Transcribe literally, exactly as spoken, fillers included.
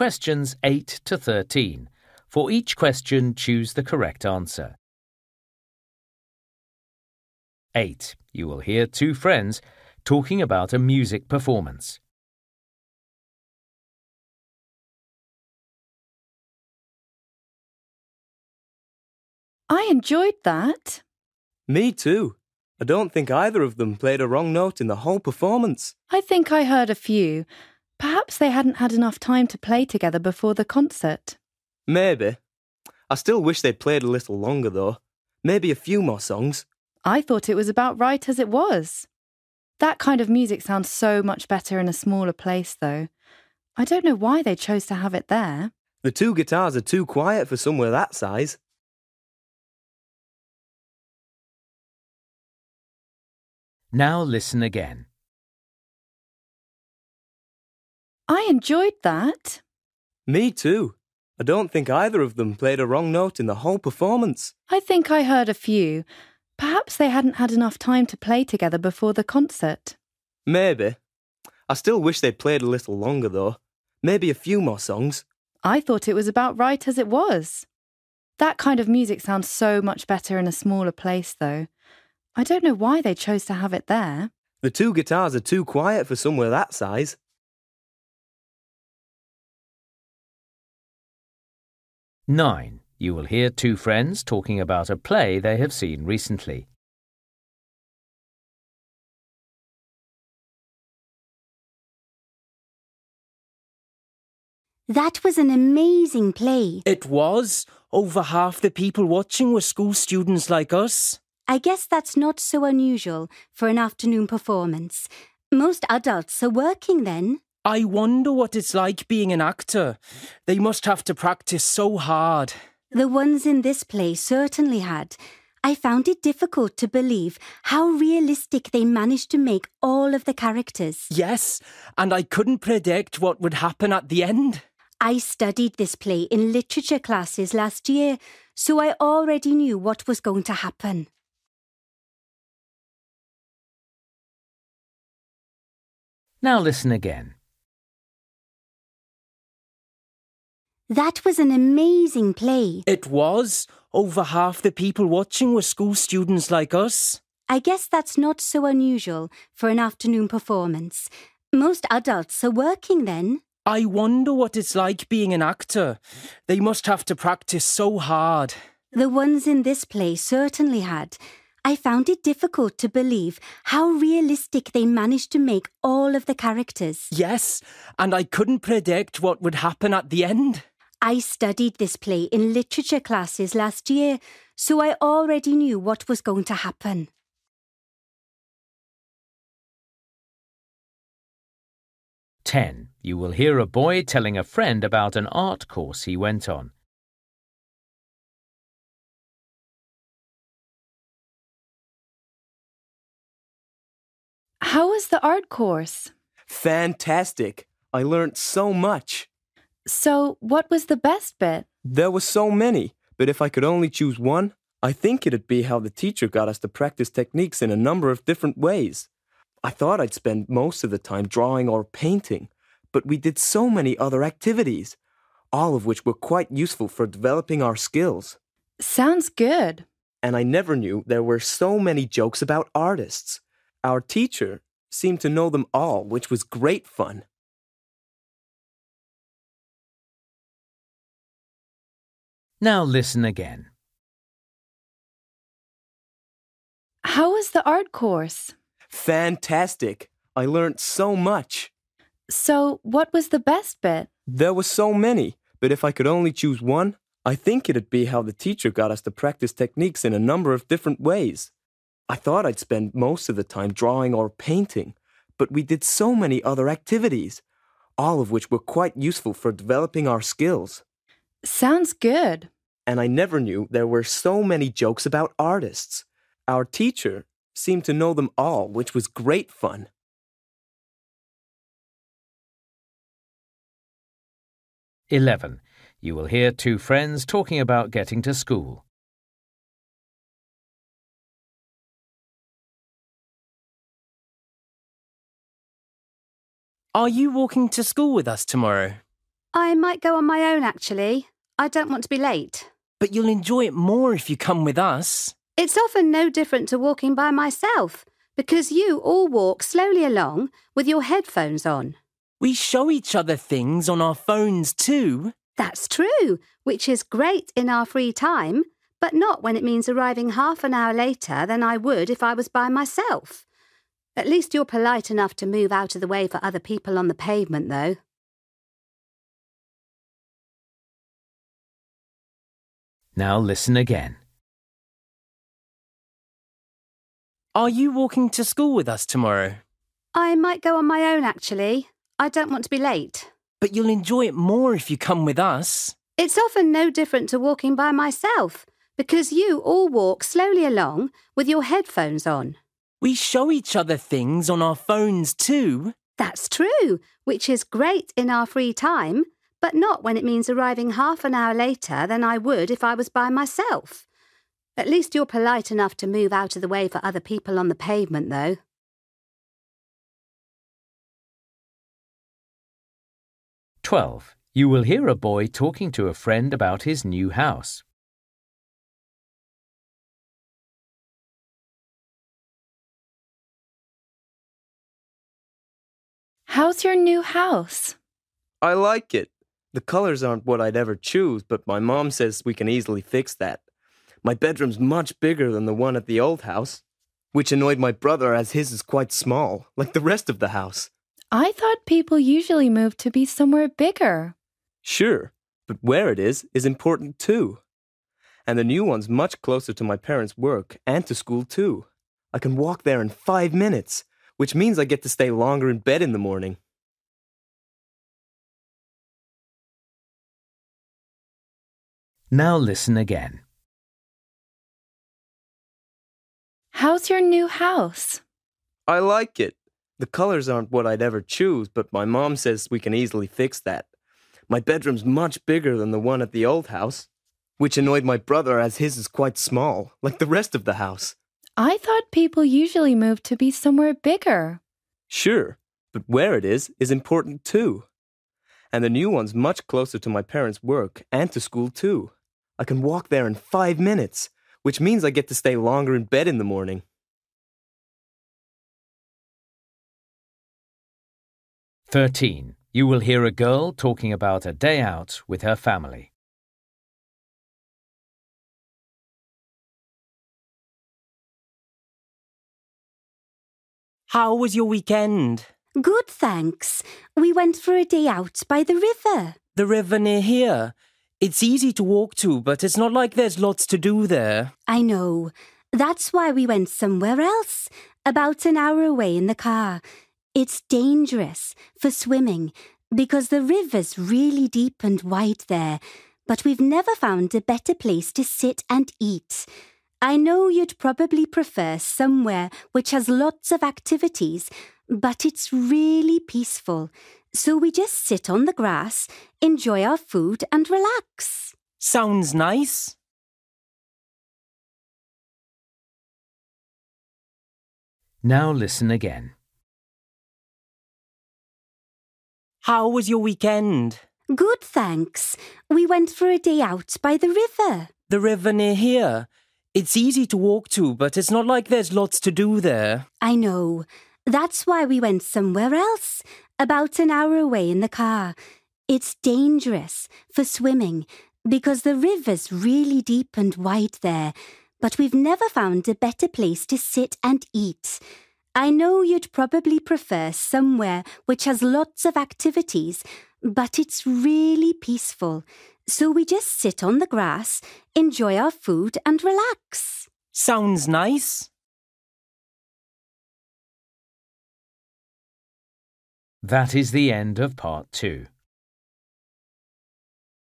questions eight to thirteen. For each question, choose the correct answer. eight. You will hear two friends talking about a music performance. I enjoyed that. Me too. I don't think either of them played a wrong note in the whole performance. I think I heard a few. Perhaps they hadn't had enough time to play together before the concert. Maybe. I still wish they'd played a little longer though. Maybe a few more songs. I thought it was about right as it was. That kind of music sounds so much better in a smaller place though. I don't know why they chose to have it there. The two guitars are too quiet for somewhere that size. Now listen again. I enjoyed that. Me too. I don't think either of them played a wrong note in the whole performance. I think I heard a few. Perhaps they hadn't had enough time to play together before the concert. Maybe. I still wish they'd played a little longer though. Maybe a few more songs. I thought it was about right as it was. That kind of music sounds so much better in a smaller place though. I don't know why they chose to have it there. The two guitars are too quiet for somewhere that size. nine. You will hear two friends talking about a play they have seen recently. That was an amazing play. It was. Over half the people watching were school students like us. I guess that's not so unusual for an afternoon performance. Most adults are working then. I wonder what it's like being an actor. They must have to practice so hard. The ones in this play certainly had. I found it difficult to believe how realistic they managed to make all of the characters. Yes, and I couldn't predict what would happen at the end. I studied this play in literature classes last year, so I already knew what was going to happen. Now listen again. That was an amazing play. It was. Over half the people watching were school students like us. I guess that's not so unusual for an afternoon performance. Most adults are working then. I wonder what it's like being an actor. They must have to practice so hard. The ones in this play certainly had. I found it difficult to believe how realistic they managed to make all of the characters. Yes, and I couldn't predict what would happen at the end. I studied this play in literature classes last year, so I already knew what was going to happen. ten. You will hear a boy telling a friend about an art course he went on. How was the art course? Fantastic. I learnt so much. So, what was the best bit? There were so many, but if I could only choose one, I think it'd be how the teacher got us to practice techniques in a number of different ways. I thought I'd spend most of the time drawing or painting, but we did so many other activities, all of which were quite useful for developing our skills. Sounds good. And I never knew there were so many jokes about artists. Our teacher seemed to know them all, which was great fun. Now listen again. How was the art course? Fantastic. I learnt so much. So, what was the best bit? There were so many, but if I could only choose one, I think it'd be how the teacher got us to practice techniques in a number of different ways. I thought I'd spend most of the time drawing or painting, but we did so many other activities, all of which were quite useful for developing our skills. Sounds good. And I never knew there were so many jokes about artists. Our teacher seemed to know them all, which was great fun. eleven. You will hear two friends talking about getting to school. Are you walking to school with us tomorrow? I might go on my own, actually. I don't want to be late. But you'll enjoy it more if you come with us. It's often no different to walking by myself, because you all walk slowly along with your headphones on. We show each other things on our phones too. That's true, which is great in our free time, but not when it means arriving half an hour later than I would if I was by myself. At least you're polite enough to move out of the way for other people on the pavement, though. Now listen again. Are you walking to school with us tomorrow? I might go on my own, actually. I don't want to be late. But you'll enjoy it more if you come with us. It's often no different to walking by myself, because you all walk slowly along with your headphones on. We show each other things on our phones too. That's true, which is great in our free time, but not when it means arriving half an hour later than I would if I was by myself. At least you're polite enough to move out of the way for other people on the pavement, though. twelve. You will hear a boy talking to a friend about his new house. How's your new house? I like it. The colors aren't what I'd ever choose, but my mom says we can easily fix that. My bedroom's much bigger than the one at the old house, which annoyed my brother as his is quite small, like the rest of the house. I thought people usually move to be somewhere bigger. Sure, but where it is is important too. And the new one's much closer to my parents' work and to school too. I can walk there in five minutes, which means I get to stay longer in bed in the morning. Now listen again. How's your new house? I like it. The colors aren't what I'd ever choose, but my mom says we can easily fix that. My bedroom's much bigger than the one at the old house, which annoyed my brother as his is quite small, like the rest of the house. I thought people usually move to be somewhere bigger. Sure, but where it is is important too. And the new one's much closer to my parents' work and to school too. I can walk there in five minutes, which means I get to stay longer in bed in the morning. thirteen. You will hear a girl talking about a day out with her family. How was your weekend? Good, thanks. We went for a day out by the river. The river near here. It's easy to walk to, but it's not like there's lots to do there. I know. That's why we went somewhere else, about an hour away in the car. It's dangerous for swimming because the river's really deep and wide there, but we've never found a better place to sit and eat. I know you'd probably prefer somewhere which has lots of activities, but it's really peaceful. So we just sit on the grass, enjoy our food and relax. Sounds nice. Now listen again. How was your weekend? Good, thanks. We went for a day out by the river. The river near here. It's easy to walk to, but it's not like there's lots to do there. I know. That's why we went somewhere else, about an hour away in the car. It's dangerous for swimming because the river's really deep and wide there, but we've never found a better place to sit and eat. I know you'd probably prefer somewhere which has lots of activities, but it's really peaceful. So we just sit on the grass, enjoy our food and relax. Sounds nice. That is the end of part two.